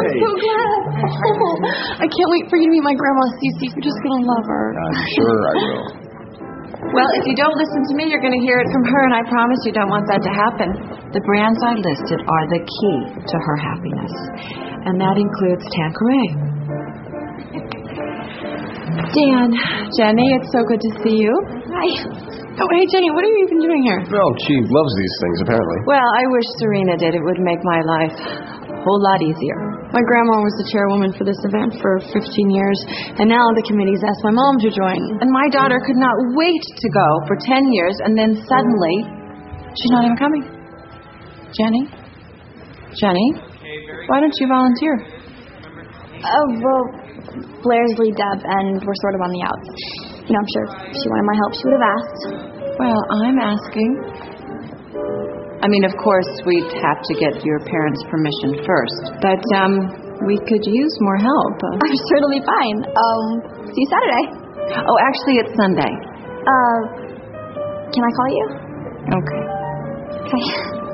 so glad. Oh, I can't wait for you to meet my grandma, Cece. You're just going to love her. I'm sure I will. Well, if you don't listen to me, you're going to hear it from her, and I promise you don't want that to happen. The brands I listed are the key to her happiness, and that includes Tanqueray. Dan, Jenny, it's so good to see you. Hi. Oh, hey, Jenny, what are you even doing here? Well, she loves these things, apparently. Well, I wish Serena did. It would make my life a whole lot easier. My grandma was the chairwoman for this event for 15 years, and now the committee's asked my mom to join. And my daughter could not wait to go for 10 years, and then suddenly, she's not even coming. Jenny, why don't you volunteer? Well, Blair's lead Deb, and we're sort of on the outs. You know, I'm sure if she wanted my help, she would have asked. Well, I'm asking. I mean, of course, we'd have to get your parents' permission first, but we could use more help. I'm sure it'll be fine. See you Saturday. Oh, actually, it's Sunday. Can I call you? Okay. Okay.